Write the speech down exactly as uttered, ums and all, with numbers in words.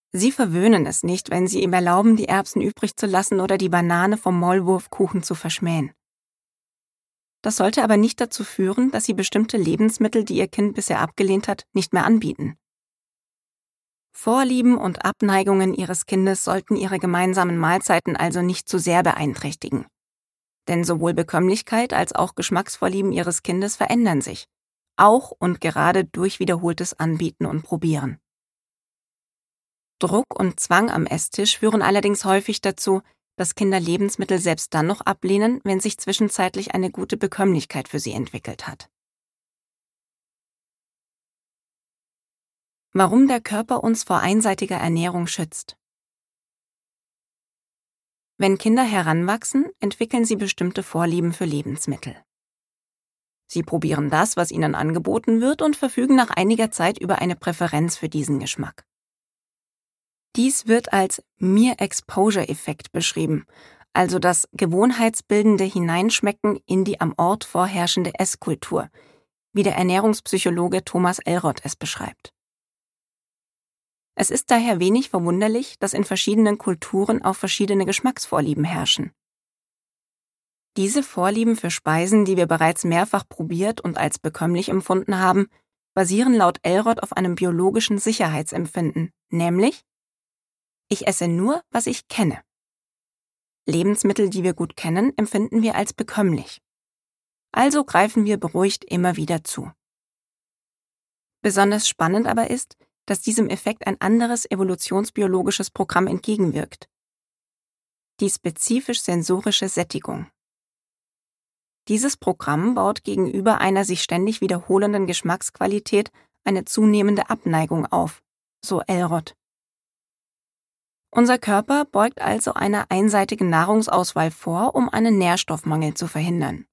Sie verwöhnen es nicht, wenn Sie ihm erlauben, die Erbsen übrig zu lassen oder die Banane vom Maulwurfkuchen zu verschmähen. Das sollte aber nicht dazu führen, dass Sie bestimmte Lebensmittel, die Ihr Kind bisher abgelehnt hat, nicht mehr anbieten. Vorlieben und Abneigungen Ihres Kindes sollten Ihre gemeinsamen Mahlzeiten also nicht zu sehr beeinträchtigen. Denn sowohl Bekömmlichkeit als auch Geschmacksvorlieben Ihres Kindes verändern sich, auch und gerade durch wiederholtes Anbieten und Probieren. Druck und Zwang am Esstisch führen allerdings häufig dazu, dass Kinder Lebensmittel selbst dann noch ablehnen, wenn sich zwischenzeitlich eine gute Bekömmlichkeit für sie entwickelt hat. Warum der Körper uns vor einseitiger Ernährung schützt. Wenn Kinder heranwachsen, entwickeln sie bestimmte Vorlieben für Lebensmittel. Sie probieren das, was ihnen angeboten wird, und verfügen nach einiger Zeit über eine Präferenz für diesen Geschmack. Dies wird als Mere-Exposure-Effekt beschrieben, also das gewohnheitsbildende Hineinschmecken in die am Ort vorherrschende Esskultur, wie der Ernährungspsychologe Thomas Elrod es beschreibt. Es ist daher wenig verwunderlich, dass in verschiedenen Kulturen auch verschiedene Geschmacksvorlieben herrschen. Diese Vorlieben für Speisen, die wir bereits mehrfach probiert und als bekömmlich empfunden haben, basieren laut Elrod auf einem biologischen Sicherheitsempfinden, nämlich: Ich esse nur, was ich kenne. Lebensmittel, die wir gut kennen, empfinden wir als bekömmlich. Also greifen wir beruhigt immer wieder zu. Besonders spannend aber ist, dass diesem Effekt ein anderes evolutionsbiologisches Programm entgegenwirkt: die spezifisch-sensorische Sättigung. Dieses Programm baut gegenüber einer sich ständig wiederholenden Geschmacksqualität eine zunehmende Abneigung auf, so Elrod. Unser Körper beugt also einer einseitigen Nahrungsauswahl vor, um einen Nährstoffmangel zu verhindern.